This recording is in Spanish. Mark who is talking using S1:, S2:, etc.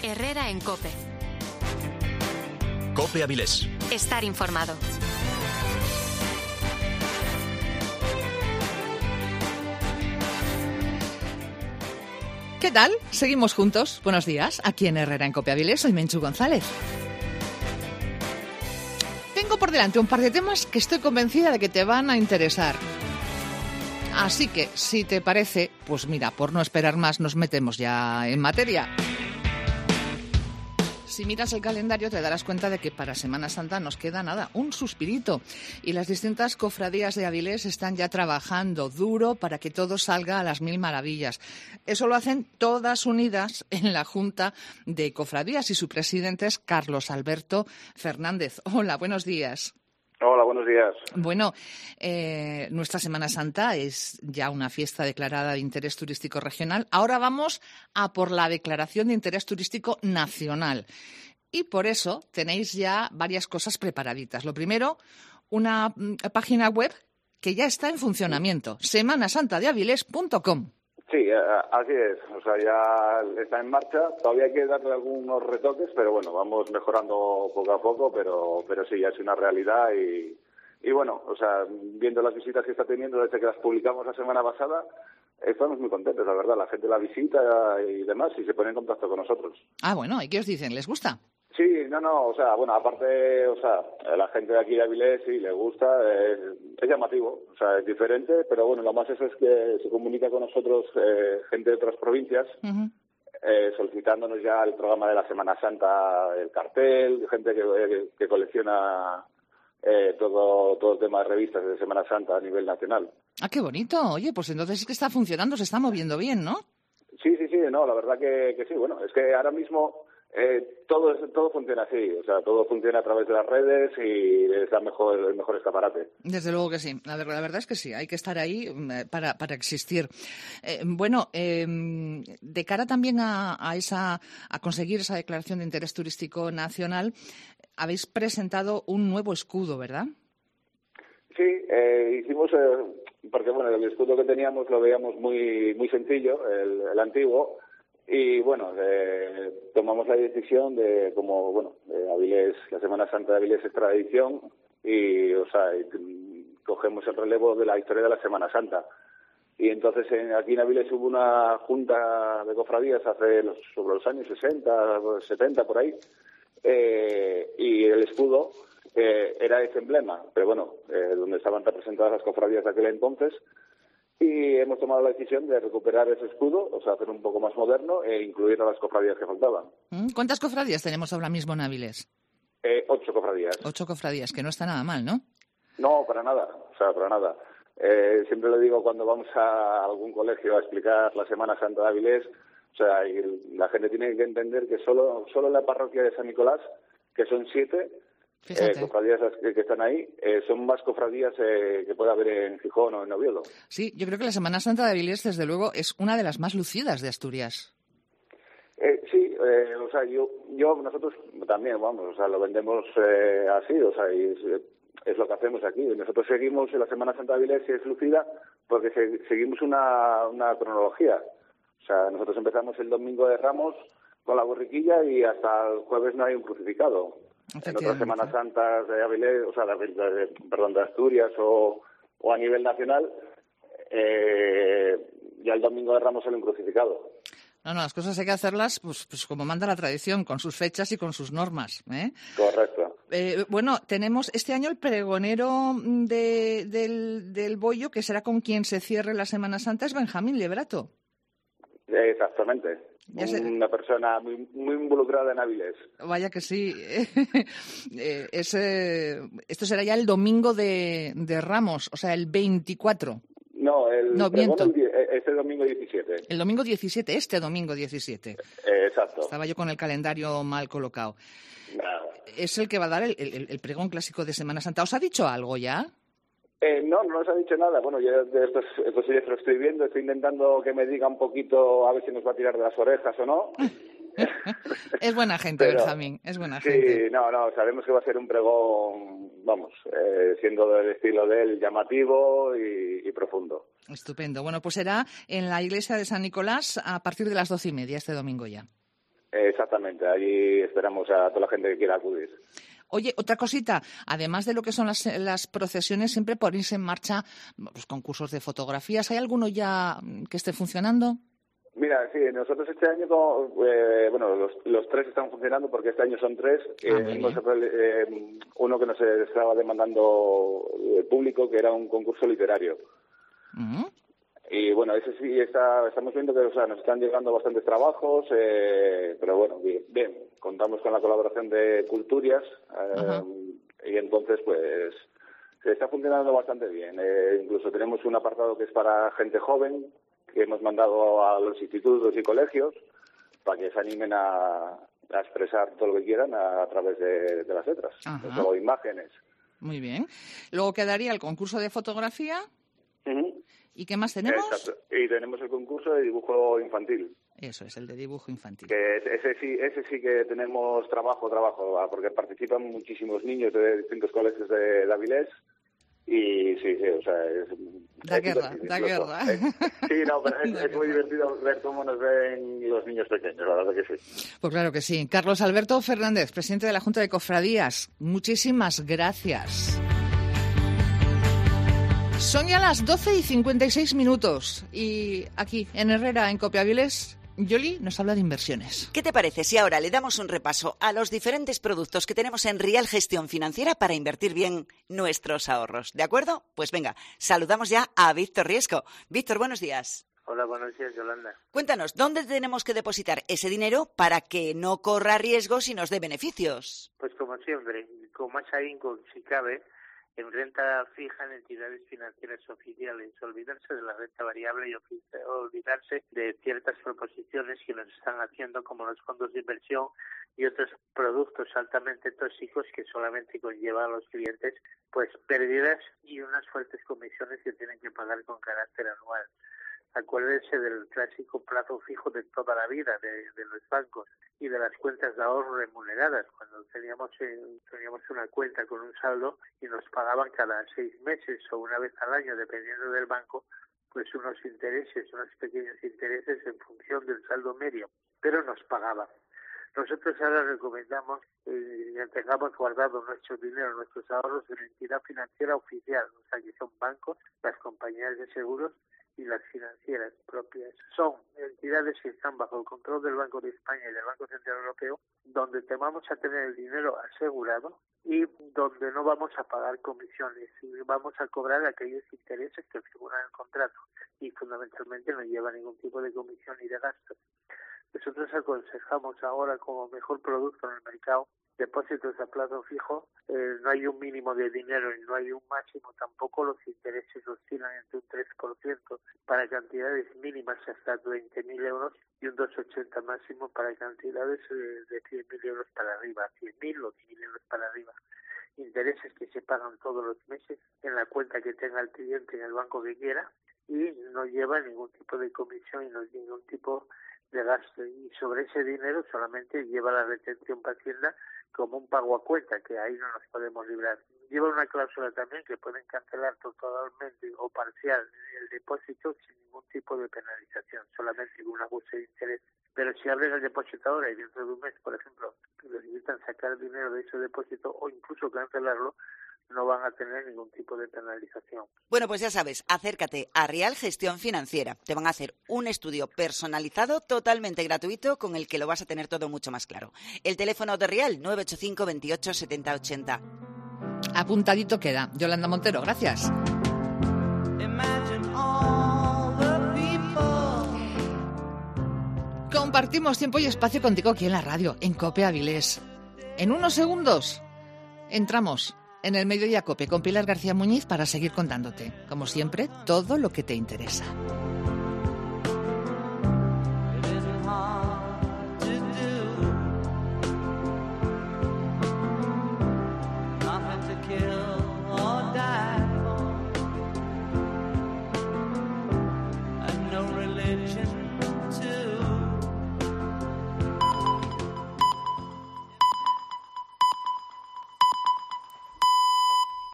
S1: Herrera en COPE.
S2: COPE Avilés.
S1: Estar informado.
S3: ¿Qué tal? Seguimos juntos. Buenos días. Aquí en Herrera en COPE Avilés, soy Menchu González. Tengo por delante un par de temas que estoy convencida de que te van a interesar. Así que, si te parece, pues mira, por no esperar más, nos metemos ya en materia. Si miras el calendario te darás cuenta de que para Semana Santa nos queda nada, un suspirito. Y las distintas cofradías de Avilés están ya trabajando duro para que todo salga a las mil maravillas. Eso lo hacen todas unidas en la Junta de Cofradías y su presidente es Carlos Alberto Fernández. Hola, buenos días.
S4: Hola, buenos días.
S3: Bueno, nuestra Semana Santa es ya una fiesta declarada de interés turístico regional. Ahora vamos a por la declaración de interés turístico nacional. Y por eso tenéis ya varias cosas preparaditas. Lo primero, una página web que ya está en funcionamiento, semanasantadeavilés.com.
S4: Sí, así es. O sea, ya está en marcha. Todavía hay que darle algunos retoques, pero bueno, vamos mejorando poco a poco, pero sí, ya es una realidad y bueno, o sea, viendo las visitas que está teniendo desde que las publicamos la semana pasada, estamos muy contentos, la verdad. La gente la visita y demás y se pone en contacto con nosotros.
S3: Ah, bueno, ¿y qué os dicen? ¿Les gusta?
S4: Sí, no, o sea, bueno, aparte, o sea, la gente de aquí de Avilés sí le gusta, es llamativo, o sea, es diferente, pero bueno, lo más eso es que se comunica con nosotros gente de otras provincias, solicitándonos ya el programa de la Semana Santa, el cartel, gente que colecciona todo el tema de revistas de Semana Santa a nivel nacional.
S3: Ah, qué bonito. Oye, pues entonces es que está funcionando, se está moviendo bien, ¿no?
S4: Sí, no, la verdad que sí. Bueno, es que ahora mismo todo funciona así, o sea, todo funciona a través de las redes y es el mejor escaparate.
S3: Desde luego que sí, la verdad es que sí, hay que estar ahí para existir. De cara también a conseguir esa declaración de interés turístico nacional, habéis presentado un nuevo escudo, ¿verdad?
S4: Sí, hicimos, porque bueno, el escudo que teníamos lo veíamos muy sencillo, el antiguo. Y bueno, tomamos la decisión de, como bueno, Avilés, la Semana Santa de Avilés es tradición y, o sea, cogemos el relevo de la historia de la Semana Santa. Y entonces aquí en Avilés hubo una junta de cofradías sobre los años 60, 70 por ahí, y el escudo era ese emblema, pero bueno, donde estaban representadas las cofradías de aquel entonces. Y hemos tomado la decisión de recuperar ese escudo, o sea, hacer un poco más moderno e incluir a las cofradías que faltaban.
S3: ¿Cuántas cofradías tenemos ahora mismo en Avilés?
S4: 8 cofradías.
S3: 8 cofradías, que no está nada mal, ¿no?
S4: No, para nada, o sea, para nada. Siempre le digo cuando vamos a algún colegio a explicar la Semana Santa de Avilés, o sea, y la gente tiene que entender que solo en la parroquia de San Nicolás, que son 7, cofradías que están ahí, son más cofradías que puede haber en Gijón o en Oviedo.
S3: Sí, yo creo que la Semana Santa de Avilés, desde luego, es una de las más lucidas de Asturias.
S4: Sí, o sea, nosotros también, vamos, o sea, lo vendemos así, o sea, y es lo que hacemos aquí. Nosotros seguimos en la Semana Santa de Avilés y es lucida porque seguimos una cronología. O sea, nosotros empezamos el domingo de Ramos con la borriquilla y hasta el jueves no hay un crucificado. En otras Semanas Santas de Avilés, o sea, de Asturias o a nivel nacional, ya el domingo de Ramos sale un crucificado.
S3: No, las cosas hay que hacerlas pues como manda la tradición, con sus fechas y con sus normas.
S4: Correcto.
S3: Bueno, tenemos este año el pregonero del Bollo, que será con quien se cierre la Semana Santa, es Benjamín Lebrato.
S4: Exactamente. Una persona muy involucrada en Avilés.
S3: Vaya que sí. Esto será ya el domingo de Ramos, o sea, el 24.
S4: No, este domingo 17.
S3: El domingo 17, este domingo 17.
S4: Exacto.
S3: Estaba yo con el calendario mal colocado.
S4: Nada.
S3: Es el que va a dar el pregón clásico de Semana Santa. ¿Os ha dicho algo ya?
S4: No nos ha dicho nada. Bueno, yo de estos días lo estoy viendo, estoy intentando que me diga un poquito a ver si nos va a tirar de las orejas o no.
S3: Es buena gente, pero, Benjamín, es buena gente.
S4: Sí, no, sabemos que va a ser un pregón, vamos, siendo del estilo de él, llamativo y profundo.
S3: Estupendo. Bueno, pues será en la iglesia de San Nicolás a partir de las 12:30 este domingo ya.
S4: Exactamente, allí esperamos a toda la gente que quiera acudir.
S3: Oye, otra cosita, además de lo que son las procesiones, siempre ponéis en marcha pues, concursos de fotografías. ¿Hay alguno ya que esté funcionando?
S4: Mira, sí, nosotros este año, los 3 están funcionando porque este año son 3. Uno que nos estaba demandando el público, que era un concurso literario. Uh-huh. Y bueno, ese sí estamos viendo que nos están llegando bastantes trabajos, pero bueno, bien, contamos con la colaboración de Culturias, y entonces pues se está funcionando bastante bien. Incluso tenemos un apartado que es para gente joven, que hemos mandado a los institutos y colegios para que se animen a expresar todo lo que quieran a través de las letras, o imágenes.
S3: Muy bien. Luego quedaría el concurso de fotografía. Uh-huh. ¿Y qué más tenemos?
S4: Exacto. Y tenemos el concurso de dibujo infantil.
S3: Eso es, el de dibujo infantil.
S4: Que ese sí que tenemos trabajo, porque participan muchísimos niños de distintos colegios de Avilés. Y sí, o sea,
S3: Da guerra.
S4: Sí, no, pero es muy divertido ver cómo nos ven los niños pequeños, la verdad que sí.
S3: Pues claro que sí. Carlos Alberto Fernández, presidente de la Junta de Cofradías, muchísimas gracias. Son ya las 12:56 y aquí, en Herrera, en Copia Avilés, Yoli nos habla de inversiones.
S1: ¿Qué te parece si ahora le damos un repaso a los diferentes productos que tenemos en Rial Gestión Financiera para invertir bien nuestros ahorros? ¿De acuerdo? Pues venga, saludamos ya a Víctor Riesco. Víctor, buenos días.
S2: Hola, buenos días, Yolanda.
S1: Cuéntanos, ¿dónde tenemos que depositar ese dinero para que no corra riesgos y nos dé beneficios?
S2: Pues como siempre, con más ahínco si cabe, en renta fija en entidades financieras oficiales, olvidarse de la renta variable y olvidarse de ciertas proposiciones que nos están haciendo, como los fondos de inversión y otros productos altamente tóxicos que solamente conllevan a los clientes pues pérdidas y unas fuertes comisiones que tienen que pagar con carácter anual. Acuérdense del clásico plazo fijo de toda la vida de los bancos y de las cuentas de ahorro remuneradas, cuando teníamos una cuenta con un saldo y nos pagaban cada 6 meses o una vez al año, dependiendo del banco, pues unos pequeños intereses en función del saldo medio, pero nos pagaban. Nosotros ahora recomendamos que tengamos guardado nuestro dinero, nuestros ahorros en la entidad financiera oficial, o sea que son bancos, las compañías de seguros y las financieras propias. Son entidades que están bajo el control del Banco de España y del Banco Central Europeo, donde te vamos a tener el dinero asegurado y donde no vamos a pagar comisiones y vamos a cobrar aquellos intereses que figuran en el contrato y fundamentalmente no lleva ningún tipo de comisión ni de gasto. Nosotros aconsejamos ahora como mejor producto en el mercado depósitos a plazo fijo, no hay un mínimo de dinero y no hay un máximo, tampoco los intereses oscilan entre un 3% para cantidades mínimas hasta 20.000 euros y un 2,80 máximo para cantidades de 100.000 euros para arriba, 100.000 o 10.000 euros para arriba. Intereses que se pagan todos los meses en la cuenta que tenga el cliente en el banco que quiera y no lleva ningún tipo de comisión y no ningún tipo de gasto, y sobre ese dinero solamente lleva la retención para Hacienda como un pago a cuenta, que ahí no nos podemos librar. Lleva una cláusula también que pueden cancelar totalmente o parcial el depósito sin ningún tipo de penalización, solamente con un ajuste de interés. Pero si abren el depósito ahora y dentro de un mes, por ejemplo, necesitan sacar dinero de ese depósito o incluso cancelarlo, no van a tener ningún tipo de penalización.
S1: Bueno, pues ya sabes, acércate a Rial Gestión Financiera. Te van a hacer un estudio personalizado totalmente gratuito con el que lo vas a tener todo mucho más claro. El teléfono de Rial, 985 28 70 80.
S3: Apuntadito queda. Yolanda Montero, gracias. Compartimos tiempo y espacio contigo aquí en la radio, en COPE Avilés. En unos segundos entramos en el Mediodía COPE con Pilar García Muñiz para seguir contándote, como siempre, todo lo que te interesa.